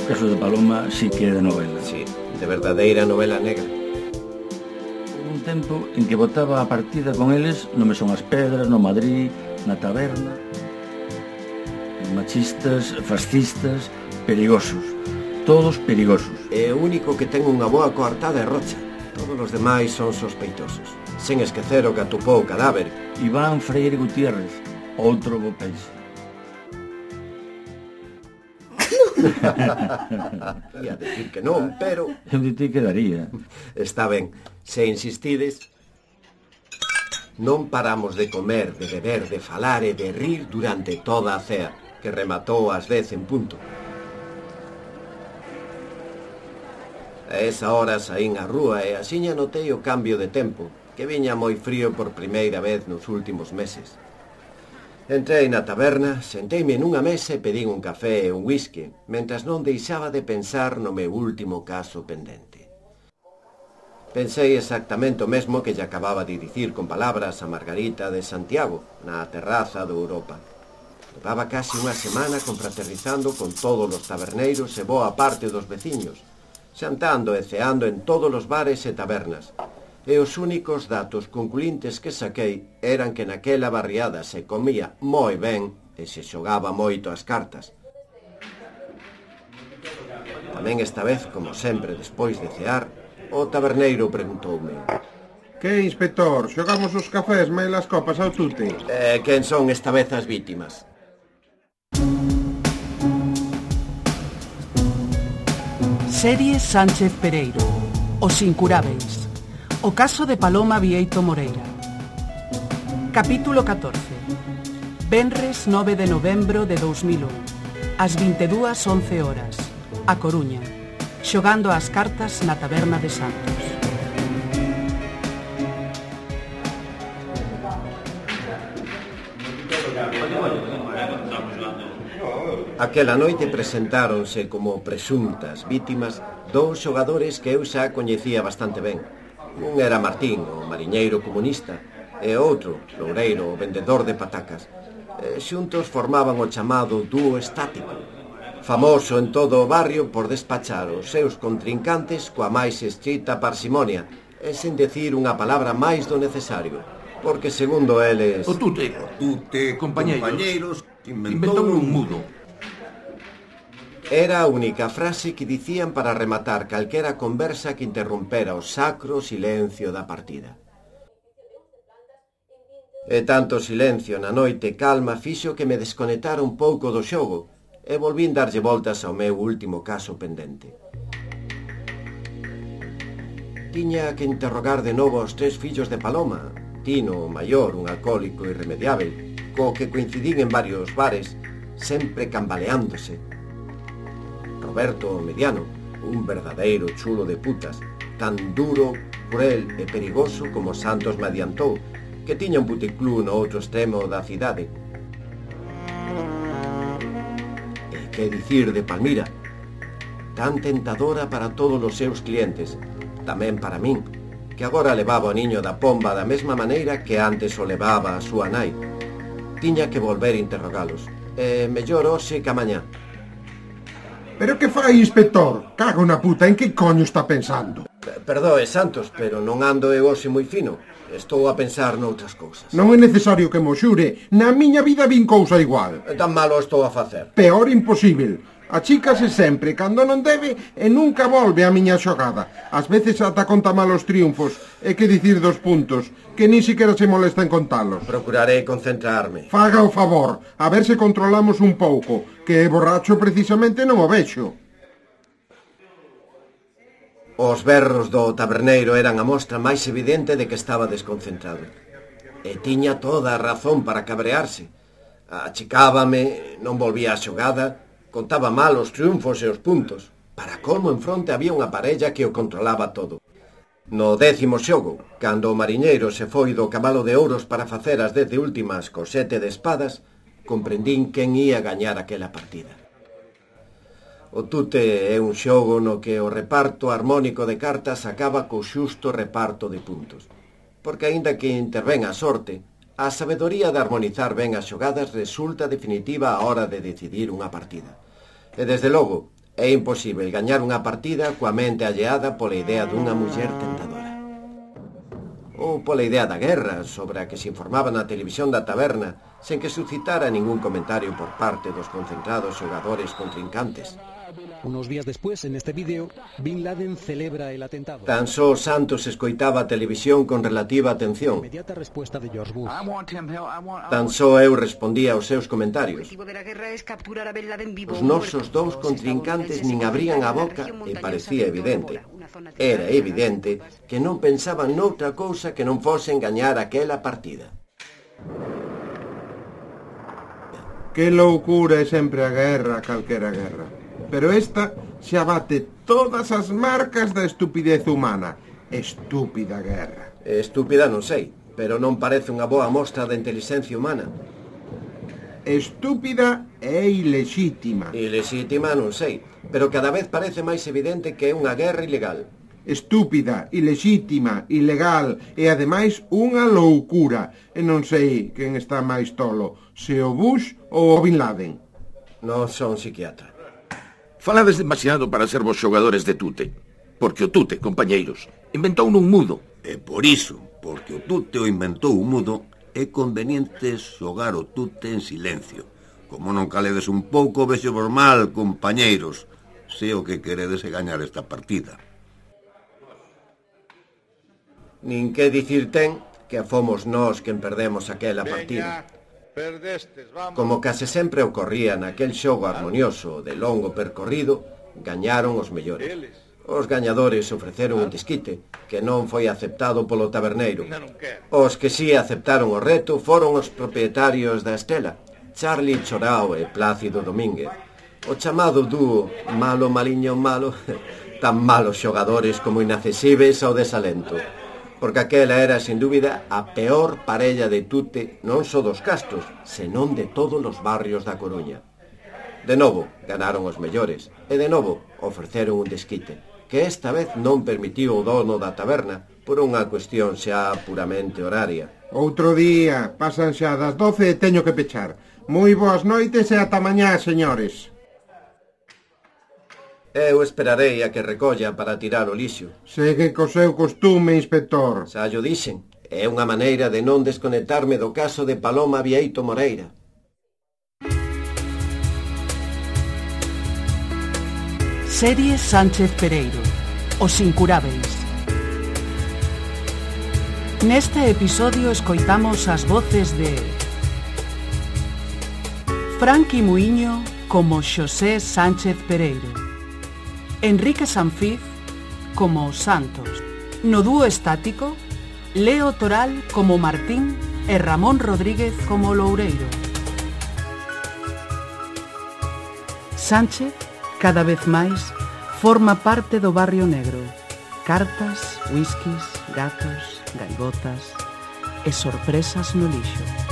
caso de Paloma sí que é de novela. Sí, de verdadeira novela negra. Houve un tempo en que botaba a partida con eles no Mesón as Pedras, no Madrid, na taberna. Machistas, fascistas, perigosos. Todos perigosos. E o único que ten unha boa coartada é Rocha. Todos os demais son sospeitosos. Sen esquecer o que atopou o cadáver. Iván Freire Gutiérrez, outro bo peixe. Ia decir que non, pero... Eu de ti quedaría. Está ben, se insistides... Non paramos de comer, de beber, de falar e de rir durante toda a cea, que rematou ás 10 en punto. A esa hora saín á rúa e axiña notei o cambio de tempo, que viña moi frío por primeira vez nos últimos meses. Entrei na taberna, senteime nunha mesa e pedín un café e un whisky, mentras non deixaba de pensar no meu último caso pendente. Pensei exactamente o mesmo que lle acababa de dicir con palabras a Margarita de Santiago, na terraza do Europa. Levaba casi unha semana confraternizando con todos os taberneiros e boa parte dos veciños, xantando e ceando en todos os bares e tabernas, e os únicos datos concluintes que saquei eran que naquela barriada se comía moi ben e se xogaba moito as cartas. Tamén esta vez, como sempre despois de cear, o taberneiro preguntoume: Que, inspector, xogamos os cafés máis as copas ao tute? Quen son esta vez as vítimas? Serie Sánchez Pereiro, Os Incurábeis. O caso de Paloma Vieito Moreira. Capítulo 14. Venres 9 de novembro de 2001. Ás 22:11 horas. A Coruña. Xogando as cartas na taberna de Santos. Aquela noite presentáronse como presuntas vítimas dous xogadores que eu xa coñecía bastante ben. Un era Martín, o mariñeiro comunista, e outro, Loureiro, o vendedor de patacas. Xuntos formaban o chamado dúo estático, famoso en todo o barrio por despachar os seus contrincantes coa máis estrita parsimonia e sen decir unha palabra máis do necesario, porque segundo eles... O tute, compañeiros, inventou un mudo. Era a única frase que dicían para rematar calquera conversa que interrompera o sacro silencio da partida. E tanto silencio na noite calma fixo que me desconectara un pouco do xogo e volvín darlle voltas ao meu último caso pendente. Tiña que interrogar de novo aos 3 fillos de Paloma, Tino, o maior, un alcohólico irremediável, co que coincidín en varios bares, sempre cambaleándose. Roberto, o mediano, un verdadeiro chulo de putas, tan duro, cruel e perigoso como Santos me adiantou, que tiña un puticlub no outro extremo da cidade. E que dicir de Palmira, tan tentadora para todos os seus clientes, tamén para min, que agora levaba o niño da pomba da mesma maneira que antes o levaba a súa nai. Tiña que volver a interrogalos, e mellor hoxe que amañá. Pero que fai, inspector? Cago na puta, en que coño está pensando? Perdoe, Santos, pero non ando eu hoxe moi fino. Estou a pensar noutras cousas. Non é necesario que mo xure. Na miña vida vin cousa igual. Tan malo estou a facer. Peor imposible. Achícase sempre cando non debe e nunca volve a miña xogada. Ás veces ata conta malos triunfos. E que dicir dos puntos, que nin siquiera se molesta en contalos. Procurarei concentrarme. Faga o favor, a ver se controlamos un pouco, que borracho precisamente non o vexo. Os berros do taberneiro eran a mostra máis evidente de que estaba desconcentrado. E tiña toda a razón para cabrearse. Achicábame, non volvía a xogada, contaba mal os triunfos e os puntos. Para colmo en fronte había unha parella que o controlaba todo. No 10º xogo, cando o mariñeiro se foi do cabalo de ouros para facer as 10 últimas co 7 de espadas, comprendín quen ia gañar aquela partida. O tute é un xogo no que o reparto armónico de cartas acaba co xusto reparto de puntos. Porque aínda que intervén a sorte, a sabedoría de armonizar ben as xogadas resulta definitiva a hora de decidir unha partida. E desde logo, É imposible gañar unha partida coa mente alleada pola idea dunha muller tentadora. Ou pola idea da guerra, sobre a que se informaba na televisión da taberna, sen que suscitara ningún comentario por parte dos concentrados xogadores contrincantes. Unos días después, en este vídeo, Bin Laden celebra el atentado. Tan só Santos escoitaba a televisión con relativa atención. Inmediata respuesta de George Bush. Tan só eu respondía aos seus comentarios. Os nosos dous contrincantes nin abrían a boca e parecía evidente. Era evidente que non pensaban noutra cousa que non fosen gañar aquela partida. Que loucura é sempre a guerra, calquera guerra. Pero esta xa bate todas as marcas da estupidez humana. Estúpida guerra. Estúpida non sei, pero non parece unha boa mostra de inteligencia humana. Estúpida e ilexítima. Ilexítima non sei, pero cada vez parece máis evidente que é unha guerra ilegal. Estúpida, ilexítima, ilegal e ademais unha loucura. E non sei quen está máis tolo, se o Bush ou o Bin Laden. Non son psiquiatra. Falades demasiado para ser vos xogadores de tute. Porque o tute, compañeiros, inventou nun mudo. E por iso, porque o tute o inventou un mudo, é conveniente xogar o tute en silencio. Como non caledes un pouco, vexo vos mal, compañeiros. Se o que queredes é gañar esta partida. Nin que dicir ten que fomos nós quen perdemos aquela partida. Como case sempre ocorría naquel xogo harmonioso de longo percorrido, gañaron os mellores. Os gañadores ofreceron un desquite, que non foi aceptado polo taberneiro. Os que si aceptaron o reto foron os propietarios da Estela, Charlie Chorao e Plácido Domínguez. O chamado dúo malo maliño malo, tan malos xogadores como inaccesibles ao desalento. Porque aquela era, sin dúbida, a peor parella de tute non só dos Castros, senón de todos os barrios da Coruña. De novo, ganaron os mellores, e de novo, ofreceron un desquite, que esta vez non permitiu o dono da taberna por unha cuestión xa puramente horaria. Outro día, pasan xa das 12 e teño que pechar. Moi boas noites e ata mañá, señores. Eu esperarei a que recolla para tirar o lixo. Segue co seu costume, inspector. Xa llo dixen, é unha maneira de non desconectarme do caso de Paloma Vieito Moreira. Serie Sánchez Pereiro, Os Incurábeis. Neste episodio escoitamos as voces de Franqui Muiño como Xosé Sánchez Pereiro, Enrique Sanfiz como Santos, no dúo estático, Leo Toral como Martín e Ramón Rodríguez como Loureiro. Sánchez, cada vez máis, forma parte do barrio negro. Cartas, whiskies, gatos, gaivotas e sorpresas no lixo.